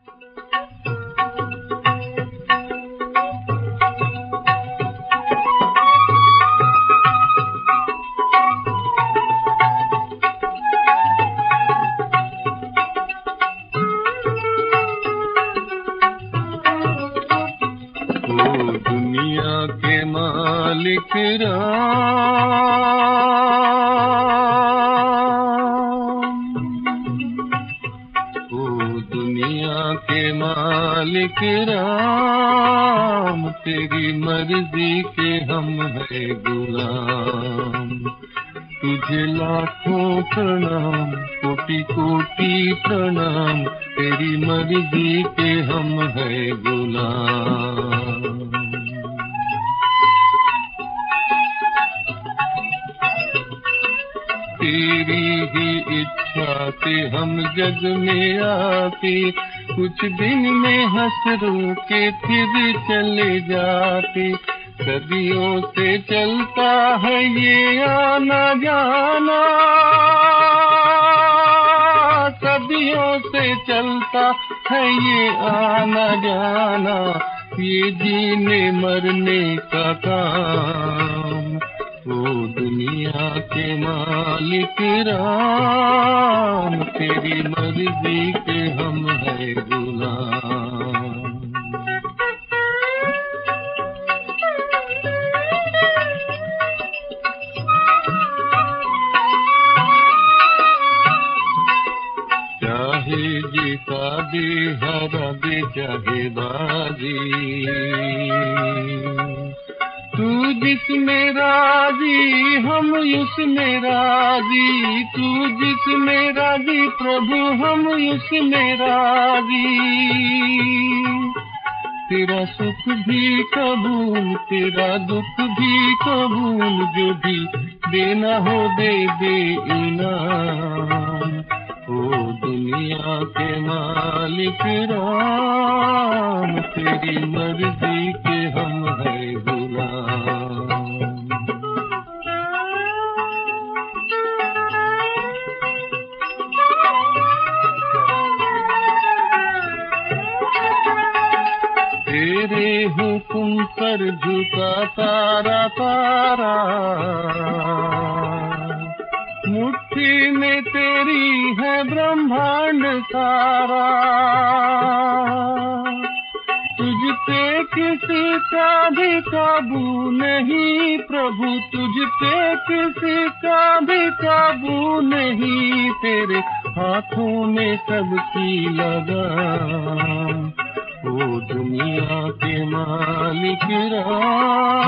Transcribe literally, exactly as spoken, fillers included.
दुनिया के मालिक राम, ओ दुनिया के मालिक राम, तेरी मर्जी के हम है गुलाम। तुझे लाखों प्रणाम, कोटि कोटि प्रणाम, तेरी मर्जी के हम है गुलाम। तेरी ही इच्छा से हम जग में आते, कुछ दिन में हंस रो के फिर चले जाते। सदियों से चलता है ये आना जाना, सदियों से चलता है ये आना जाना, ये जीने मरने का काम। ओ दुनिया के मालिक राम, तेरी मर्जी के हम है गुलाम। चाहे जीता दे हरा दे चाहे बाजी, तू जिसमें राजी हम उसमें राजी। तू जिसमें राजी प्रभु हम उसमें राजी। तेरा सुख भी कबूल तेरा दुख भी कबूल, जो भी देना हो दे दे इनाम। ओ दुनिया के मालिक राम, तेरी मर्जी के हम है गुलाम। तेरे हुक्म पर झुका तारा तारा, मुट्ठी में तेरी है ब्रह्मांड सारा। तुझ पे किसी का भी काबू नहीं प्रभु, तुझ पे किसी का भी काबू नहीं। तेरे हाथों में सबकी लगाम। ओ दुनिया के मालिक राम,